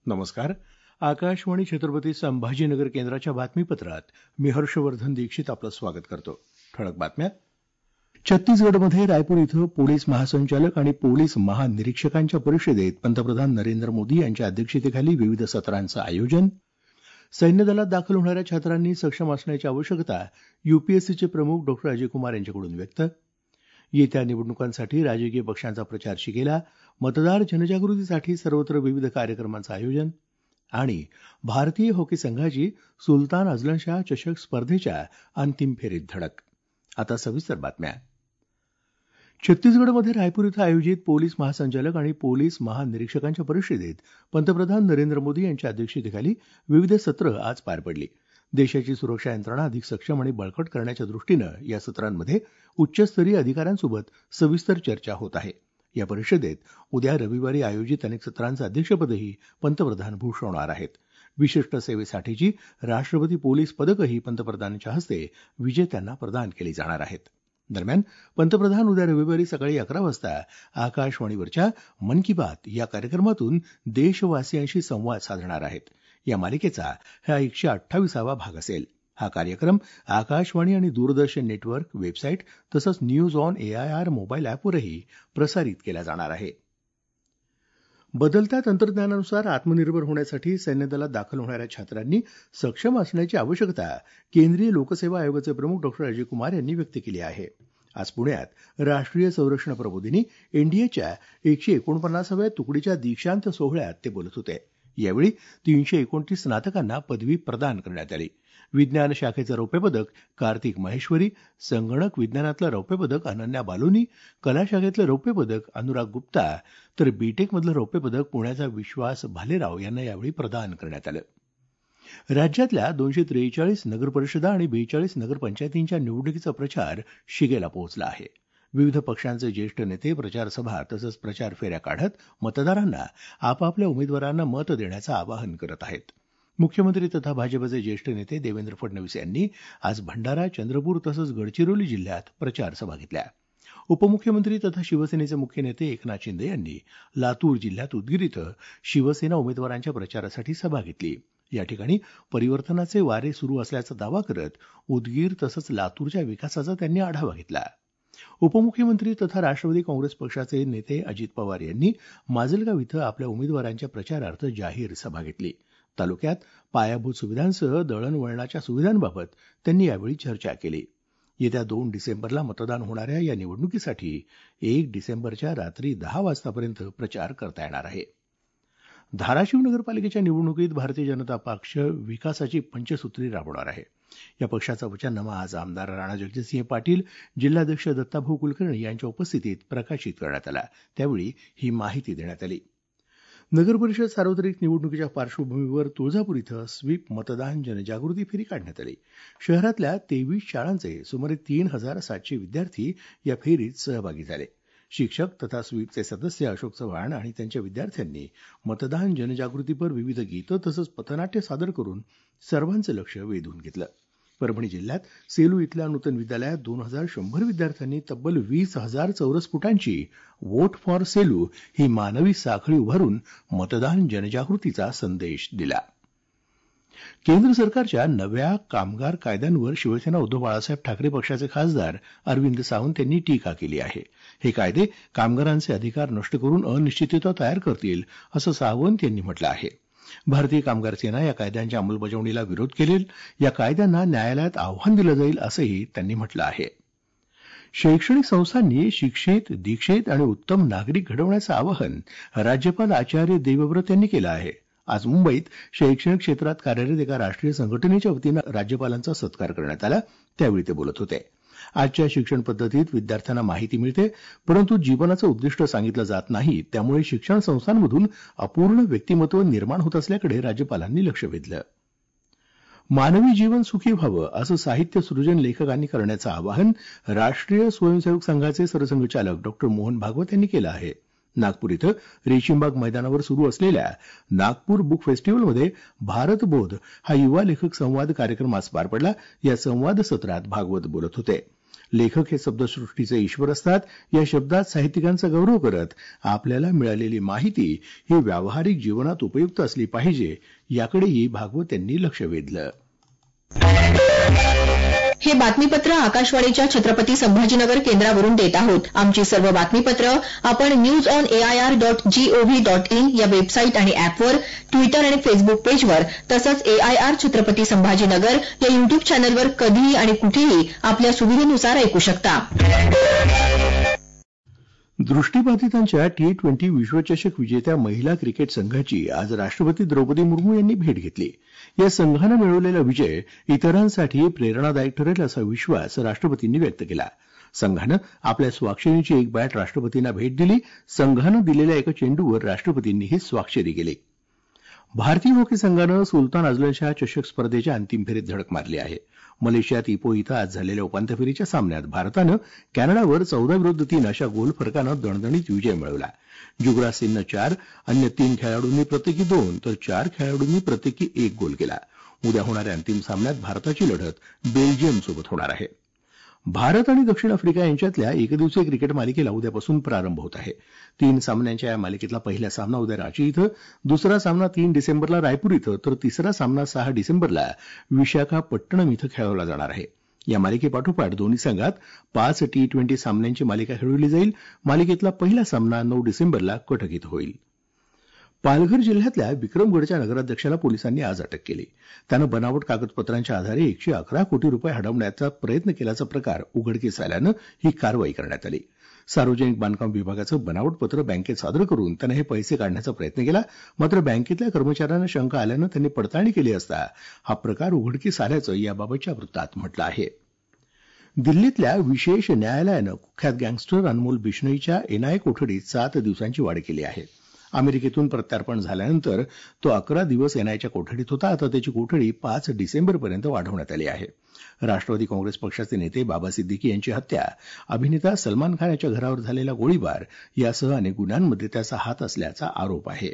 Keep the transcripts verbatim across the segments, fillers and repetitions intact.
नमस्कार. आकाशवाणी छत्रपती संभाजीनगर केंद्राच्या बातमीपत्रात मी हर्षवर्धन दीक्षित आपलं स्वागत करतो. ठळक बातम्या. छत्तीसगडमध्ये रायपूर इथं पोलीस महासंचालक आणि पोलीस महानिरीक्षकांच्या परिषदेत पंतप्रधान नरेंद्र मोदी यांच्या अध्यक्षतेखाली विविध सत्रांचं आयोजन. सैन्यदलात दाखल होणाऱ्या छात्रांनी सक्षम असण्याची आवश्यकता यूपीएससीचे प्रमुख डॉ अजय कुमार यांच्याकडून व्यक्त. येत्या निवडणुकांसाठी राजकीय पक्षांचा प्रचार शिगेला. मतदार जनजागृतीसाठी सर्वत्र विविध कार्यक्रमांचं आयोजन. आणि भारतीय हॉकी संघाची सुलतान अझलन शाह चषक स्पर्धेच्या अंतिम फेरीत धडक. आता सविस्तर बातम्या. छत्तीसगडमध्ये रायपूर इथं आयोजित पोलीस महासंचालक आणि पोलीस महानिरीक्षकांच्या परिषदेत पंतप्रधान नरेंद्र मोदी यांच्या अध्यक्षतेखाली विविध सत्रं आज पार पडली. देशाची सुरक्षा यंत्रणा अधिक सक्षम आणि बळकट करण्याच्या दृष्टीनं या सत्रांमध्ये उच्चस्तरीय अधिकाऱ्यांसोबत सविस्तर चर्चा होत आहे. या परिषदेत उद्या रविवारी आयोजित अनेक सत्रांचं अध्यक्षपदही पंतप्रधान भूषवणार आहेत. विशिष्ट सेवेसाठीची राष्ट्रपती पोलीस पदकही पंतप्रधानांच्या हस्ते विजेत्यांना प्रदान केली जाणार आहेत. दरम्यान पंतप्रधान उद्या रविवारी सकाळी अकरा वाजता आकाशवाणीवरच्या मन की बात या कार्यक्रमातून देशवासियांशी संवाद साधणार आहेत. या मालिकेचा हा एकशे अठ्ठावीसावा भाग असेल. हा कार्यक्रम आकाशवाणी आणि दूरदर्शन नेटवर्क, वेबसाईट तसंच न्यूज ऑन एआयआर मोबाईल अॅपवरही प्रसारित केला जाणार आहे. बदलत्या तंत्रज्ञानानुसार आत्मनिर्भर होण्यासाठी सैन्यदलात दाखल होणाऱ्या छात्रांनी सक्षम असण्याची आवश्यकता केंद्रीय लोकसेवा आयोगाचे प्रमुख डॉ अजय कुमार यांनी व्यक्त केली आहे. आज पुण्यात राष्ट्रीय संरक्षण प्रबोधिनी एनडीएच्या एकशे एकोणपन्नासाव्या तुकडीच्या दीक्षांत सोहळ्यात ते बोलत होते. यावेळी तीनशे एकोणतीस स्नातकांना पदवी प्रदान करण्यात आली. विज्ञान शाखेचं रौप्य पदक कार्तिक महेश्वरी, संगणक विज्ञानातलं रौप्य पदक अनन्या बालोनी, कला शाखेतलं रौप्य पदक अनुराग गुप्ता तर बीटेकमधलं रौप्य पदक पुण्याचा विश्वास भालेराव यांना यावेळी प्रदान करण्यात आलं. राज्यातल्या दोनशे त्रेचाळीस नगरपरिषदा आणि बेचाळीस नगरपंचायतींच्या निवडणुकीचा प्रचार शिगेला पोहोचला आहे. विविध पक्षांचे ज्येष्ठ नेते प्रचारसभा तसंच प्रचार फेऱ्या काढत मतदारांना आपापल्या उमेदवारांना मत देण्याचं आवाहन करत आहेत. मुख्यमंत्री तथा भाजपचे ज्येष्ठ नेते देवेंद्र फडणवीस यांनी आज भंडारा, चंद्रपूर तसंच गडचिरोली जिल्ह्यात प्रचार सभा घेतल्या. उपमुख्यमंत्री तथा शिवसेनेचे मुख्य नेते एकनाथ शिंदे यांनी लातूर जिल्ह्यात उदगीर इथं शिवसेना उमेदवारांच्या प्रचारासाठी सभा घेतली. या ठिकाणी परिवर्तनाचे वारे सुरू असल्याचा दावा करत उदगीर तसंच लातूरच्या विकासाचा त्यांनी आढावा घेतला. उपमुख्यमंत्री तथा राष्ट्रवादी काँग्रेस पक्षाचे नेते अजित पवार यांनी माजलगाव इथं आपल्या उमेदवारांच्या प्रचारार्थ जाहीर सभा घेतली. तालुक्यात पायाभूत सुविधांसह दळणवळणाच्या सुविधांबाबत त्यांनी यावेळी चर्चा केली. येत्या दोन डिसेंबरला मतदान होणाऱ्या या निवडणुकीसाठी एक डिसेंबरच्या रात्री दहा वाजतापर्यंत प्रचार करता येणार आहे. धाराशिव नगरपालिकेच्या निवडणुकीत भारतीय जनता पक्ष विकासाची पंचसूत्री राबवणार आहे. या पक्षाचा वचननामा आज आमदार राणा जगजितसिंह पाटील, जिल्हाध्यक्ष दत्ताभाऊ कुलकर्णी यांच्या उपस्थितीत प्रकाशित करण्यात आला. त्यावेळी ही माहिती देण्यात आली. नगरपरिषद सार्वत्रिक निवडणुकीच्या पार्श्वभूमीवर तुळजापूर इथं स्वीप मतदान जनजागृती फेरी काढण्यात आली. शहरातल्या तेवीस शाळांचे सुमारे तीन हजार सातशे विद्यार्थी या फेरीत सहभागी झाले. शिक्षक तथा स्वीपचे सदस्य अशोक चव्हाण आणि त्यांच्या विद्यार्थ्यांनी मतदान जनजागृतीपर विविध गीतं तसंच पथनाट्य सादर करून सर्वांचं लक्ष वेधून घेतलं. परभणी जिल्ह्यात सेलू इथल्या नूतन विद्यालयात दोन हजार शंभर विद्यार्थ्यांनी तब्बल वीस हजार चौरस फुटांची वोट फॉर सेलू ही मानवी साखळी उभारून मतदान जनजागृतीचा संदेश दिला. केंद्र सरकारच्या नव्या कामगार कायद्यांवर शिवसेना उद्धव बाळासाहेब ठाकरे पक्षाचे खासदार अरविंद सावंत यांनी टीका केली आहे. हे कायदे कामगारांचे अधिकार नष्ट करून अनिश्चितता तयार करतील असं सावंत यांनी म्हटलं आहे. भारतीय कामगार सेना या कायद्यांच्या अंमलबजावणीला विरोध करेल. या कायद्यांना न्यायालयात आव्हान दिलं जाईल असंही त्यांनी म्हटलं आहे. शैक्षणिक संस्थांनी शिक्षित, दीक्षित आणि उत्तम नागरिक घडवण्याचं आवाहन राज्यपाल आचार्य देवव्रत यांनी केलं आहे. आज मुंबईत शैक्षणिक क्षेत्रात कार्यरत एका राष्ट्रीय संघटनेच्या वतीनं राज्यपालांचा सत्कार करण्यात आला. त्यावेळी ते बोलत होते. आजच्या शिक्षण पद्धतीत विद्यार्थ्यांना माहिती मिळते, परंतु जीवनाचं उद्दिष्ट सांगितलं जात नाही. त्यामुळे शिक्षण संस्थांमधून अपूर्ण व्यक्तिमत्व निर्माण होत असल्याकडे राज्यपालांनी लक्ष वेधलं. मानवी जीवन सुखी व्हावं असं साहित्य सृजन लेखकांनी करण्याचं आवाहन राष्ट्रीय स्वयंसेवक संघाचे सरसंघचालक डॉ मोहन भागवत यांनी केलं आहे. नागपूर इथं रेशीमबाग मैदानावर सुरू असलेल्या नागपूर बुक फेस्टिव्हलमध्ये भारत बोध हा युवा लेखक संवाद कार्यक्रम आज पार पडला. या संवाद सत्रात भागवत बोलत होते. लेखक हे शब्दसृष्टीचे ईश्वर असतात. या शब्दात साहित्यिकांचा गौरव करत आपल्याला मिळालेली माहिती ही व्यावहारिक जीवनात उपयुक्त असली पाहिजे, याकडेही भागवत यांनी लक्ष वेधलं. हे बातमीपत्र आकाशवाणीच्या छत्रपती संभाजीनगर केंद्रावरून देत आहोत. आमची सर्व बातमीपत्र आपण news on AIR dot GOV dot in या वेबसाईट आणि अॅपवर, ट्विटर आणि फेसबुक पेजवर तसंच एआयआर छत्रपती संभाजीनगर या युट्यूब चॅनलवर कधीही आणि कुठेही आपल्या सुविधेनुसार ऐकू शकता. दृष्टीबाधितांच्या टी ट्वेंटी विश्वचषक विजेत्या महिला क्रिकेट संघाची आज राष्ट्रपती द्रौपदी मुर्मू यांनी भेट घेतली. या संघानं मिळवलेला विजय इतरांसाठी प्रेरणादायक ठरेल असा विश्वास राष्ट्रपतींनी व्यक्त केला. संघानं आपल्या स्वाक्षरीची एक बॅट राष्ट्रपतींना भेट दिली. संघानं दिलेल्या एका चेंडूवर राष्ट्रपतींनी ही स्वाक्षरी केली. भारतीय हॉकी संघानं सुलतान अझलन चषक स्पर्धेच्या अंतिम फेरीत धडक मारली आहे. मलेशियात इपो इथं आज झालेल्या उपांत्य फेरीच्या सामन्यात भारतानं कॅनडावर चौदा विरुद्ध तीन अशा गोल फरकानं दणदणीत विजय मिळवला. युवराज सिंगनं चार, अन्य तीन खेळाडूंनी प्रत्येकी दोन तर चार खेळाडूंनी प्रत्येकी एक गोल केला. उद्या होणाऱ्या अंतिम सामन्यात भारताची लढत बेल्जियमसोबत होणार आहे. भारत आणि दक्षिण आफ्रिका यांच्यातल्या एकदिवसीय क्रिकेट मालिकेला उद्यापासून प्रारंभ होत आहे. तीन सामन्यांच्या या मालिकेतला पहिला सामना उद्या रांची इथं, दुसरा सामना तीन डिसेंबरला रायपूर इथं तर तिसरा सामना सहा डिसेंबरला विशाखापट्टणम इथं खेळवला जाणार आहे. या मालिकेपाठोपाठ दोन्ही संघात पाच टी ट्वेंटी सामन्यांची मालिका खेळवली जाईल. मालिकेतला पहिला सामना नऊ डिसेंबरला कटक इथं होईल. पालघर जिल्ह्यातल्या विक्रमगडच्या नगराध्यक्षाला पोलिसांनी आज अटक केली. त्यानं बनावट कागदपत्रांच्या आधारे एकशे अकरा कोटी रुपये हडपण्याचा प्रयत्न केल्याचा प्रकार उघडकीस आल्यानं ही कारवाई करण्यात आली. सार्वजनिक बांधकाम विभागाचं बनावट पत्र बँकेत सादर करून त्यानं हे पैसे काढण्याचा प्रयत्न केला. मात्र बँकेतल्या कर्मचाऱ्यांना शंका आल्यानं त्यांनी पडताळणी केली असता हा प्रकार उघडकीस आल्याचं याबाबतच्या वृत्तात म्हटलं आहे. दिल्लीतल्या विशेष न्यायालयानं कुख्यात गँगस्टर अनमोल बिश्नोईच्या एनआयए कोठडीत सात दिवसांची वाढ केली आहे. अमेरिकेतून प्रत्यार्पण झाल्यानंतर तो अकरा दिवस एनआयएच्या कोठडीत होता. आता त्याची कोठडी पाच डिसेंबरपर्यंत वाढवण्यात आली आहे. राष्ट्रवादी काँग्रेस पक्षाचे नेते बाबा सिद्दीकी यांची हत्या, अभिनेता सलमान खान याच्या घरावर झालेला गोळीबार यासह अनेक गुन्ह्यांमध्ये त्याचा हात असल्याचा आरोप आहे.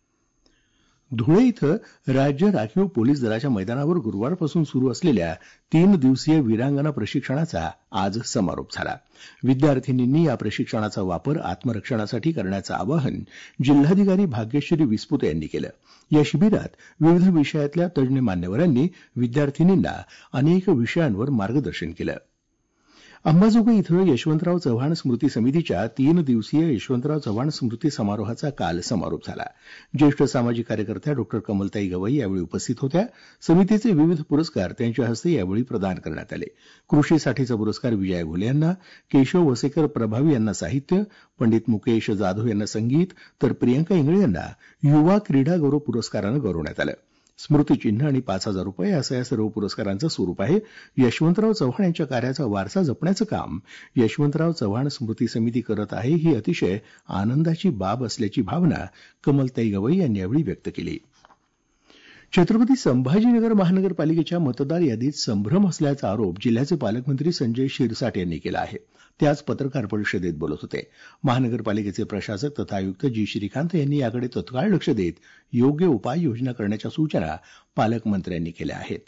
धुळे इथं राज्य राखीव पोलीस दलाच्या मैदानावर गुरुवारपासून सुरू असलेल्या तीन दिवसीय वीरांगना प्रशिक्षणाचा आज समारोप झाला. विद्यार्थिनींनी या प्रशिक्षणाचा वापर आत्मरक्षणासाठी करण्याचं आवाहन जिल्हाधिकारी भाग्यश्री विस्पुते यांनी केलं. या शिबिरात विविध विषयातल्या तज्ज्ञ मान्यवरांनी विद्यार्थिनींना अनेक विषयांवर मार्गदर्शन केलं. अंबाजोगाई इथं यशवंतराव चव्हाण स्मृती समितीच्या तीन दिवसीय यशवंतराव चव्हाण स्मृती समारोहाचा काल समारोप झाला. ज्येष्ठ सामाजिक कार्यकर्त्या डॉ कमलताई गवई यावेळी उपस्थित होत्या. समितीचे विविध पुरस्कार त्यांच्या हस्ते यावेळी प्रदान करण्यात आले. कृषीसाठीचा पुरस्कार विजया घोले यांना, केशव वसेकर प्रभावी यांना साहित्य, पंडित मुकेश जाधव यांना संगीत तर प्रियंका इंगळे यांना युवा क्रीडा गौरव पुरस्कारानं गौरवण्यात आलं. स्मृतिचिन्ह आणि पाच हजार रुपये असं या सर्व पुरस्कारांचं स्वरूप आहे. यशवंतराव चव्हाण यांच्या कार्याचा वारसा जपण्याचं काम यशवंतराव चव्हाण स्मृती समिती करत आहे, ही अतिशय आनंदाची बाब असल्याची भावना कमलताई गवई यांनी यावेळी व्यक्त केली. छत्रपती संभाजीनगर महानगरपालिकेच्या मतदार यादीत संभ्रम असल्याचा आरोप जिल्ह्याचे पालकमंत्री संजय शिरसाट यांनी केला आहे. ते आज पत्रकार परिषदेत बोलत होते. महानगरपालिकेचे प्रशासक तथा आयुक्त जी श्रीकांत यांनी याकडे तत्काळ लक्ष देत योग्य उपाययोजना करण्याच्या सूचना पालकमंत्र्यांनी केल्या आहेत.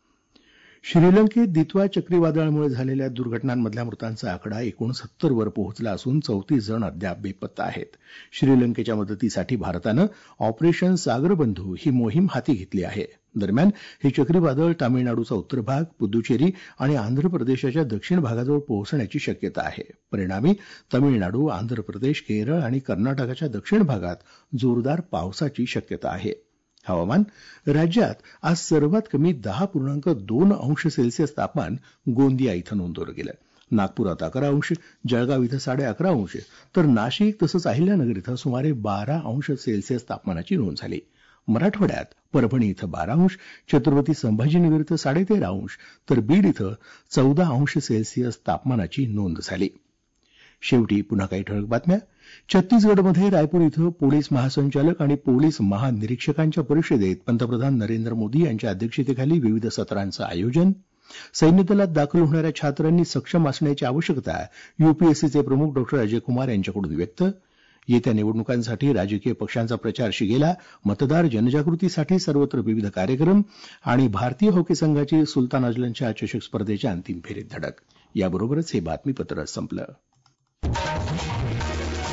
श्रीलंकेत दित्वा चक्रीवादळामुळे झालेल्या दुर्घटनांमधल्या मृतांचा आकडा एकोणसत्तर वर पोहोचला असून चौतीस जण अद्याप बेपत्ता आहेत. श्रीलंकेच्या मदतीसाठी भारतानं ऑपरेशन सागरबंधू ही मोहीम हाती घेतली आहे. दरम्यान हे चक्रीवादळ तामिळनाडूचा उत्तर भाग, पुद्दुचेरी आणि आंध्र प्रदेशाच्या दक्षिण भागाजवळ पोहोचण्याची शक्यता आहे. परिणामी तामिळनाडू, आंध्र प्रदेश, केरळ आणि कर्नाटकाच्या दक्षिण भागात जोरदार पावसाची शक्यता आहे. हवामान. राज्यात आज सर्वात कमी दहा पूर्णांक दोन अंश सेल्सिअस तापमान गोंदिया इथं नोंदवलं गेलं. नागपुरात अकरा अंश, जळगाव इथं साडे अकरा अंश तर नाशिक तसंच अहिल्यानगर इथं सुमारे बारा अंश सेल्सिअस तापमानाची नोंद झाली. मराठवाड्यात परभणी इथं बारा अंश, छत्रपती संभाजीनगर इथं साडे तेरा अंश तर बीड इथं चौदा अंश सेल्सिअस तापमानाची नोंद झाली. शेवटी पुन्हा काही ठळक बातम्या. छत्तीसगडमध्ये रायपूर इथं पोलीस महासंचालक आणि पोलीस महानिरीक्षकांच्या परिषदेत पंतप्रधान नरेंद्र मोदी यांच्या अध्यक्षतेखाली विविध सत्रांचं आयोजन. सैन्य दलात दाखल होणाऱ्या छात्रांनी सक्षम असण्याची आवश्यकता यूपीएससीचे प्रमुख डॉ अजय कुमार यांच्याकडून व्यक्त. येत्या निवडणुकांसाठी राजकीय पक्षांचा प्रचार शिगेला, मतदार जनजागृतीसाठी सर्वत्र विविध कार्यक्रम आणि भारतीय हॉकी संघाची सुलतान अझलनशाह चषक स्पर्धेच्या अंतिम फेरीत धडक. याबरोबरच हे बातमीपत्र संपलं.